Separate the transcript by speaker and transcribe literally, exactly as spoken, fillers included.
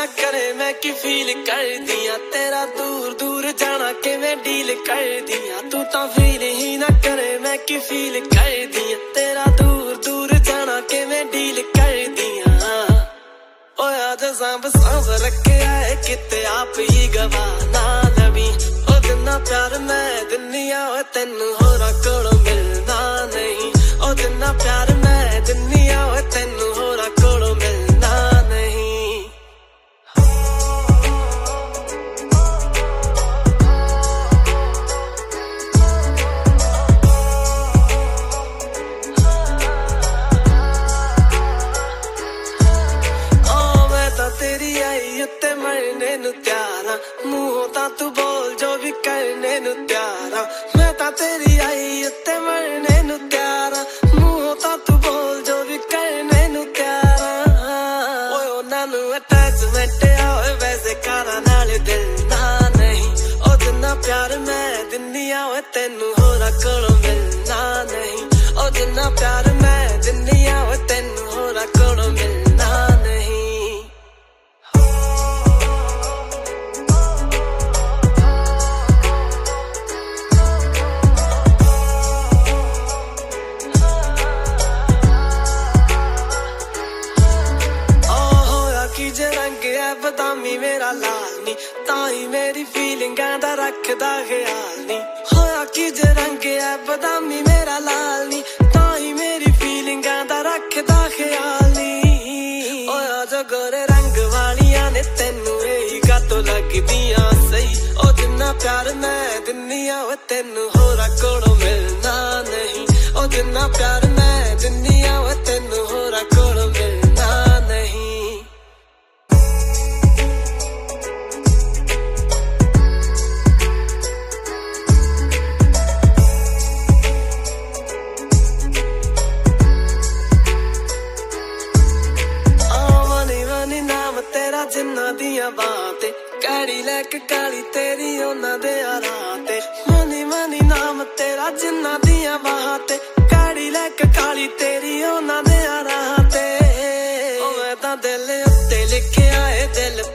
Speaker 1: ना करे मैं की फील कर दिया, तेरा दूर दूर जाना के मैं डील कर दिया। तू तो फील ही ना करे मैं की फील कर दिया, तेरा दूर दूर जाना के मैं डील कर दिया। ओ आज सांभ सांभ रखे आए किते आप ही गवाना लवी। ओ जिन्ना प्यार मैं दुनिया हो तेनू होरा कोलों मिलना नहीं। ओ जिन्ना प्यार मैं दुनिया हो तेनू होरा कोलों मिलना नहीं। तेरी आई उत्ते मरने नु त्यारा, मुंहों ता तू बोल जो भी करने नु त्यारा। मैं ता तेरी आई उत्ते मरने नु त्यारा, मुंहों ता तू बोल जो भी करने नु त्यारा। ओए उन्हां नु अटैचमेंट आए वैसे कारा नाल दिल ना नहीं। ओ जिन्ना प्यार मैं दुनिया हो तेनू होरा कोलों मिलना नहीं। ओ जिन्ना प्यार मैं दुनिया हो तेनू होरा कोलों मिलना नहीं। जे रंग है बदामी मेरा लाल नी, ताई मेरी फीलिंगां दा रखदा ख्याल नी। होया कि जे रंग है बदामी मेरा लाल नी, ताई मेरी फीलिंगां दा रखदा ख्याल नी। होया जो गोरे रंग वालियां ने तेनू यही गातों लगदियां सही। ओ जिन्ना प्यार मैं दुनिया हो तेनू होरा कोलों मिलना नहीं। ओ जिन्ना प्यार मैं दुनिया हो तेनू होरा कोलों मिलना नहीं। जिन्ना दिया बातें कैड़ी लैक काली तेरी ओना दे राते। मनी मनी नाम तेरा जिन्ना दिया बातें कैड़ी लैक काली तेरी ओना दे राते। ओ मैं ता दिल उत्ते लिखे आए दिल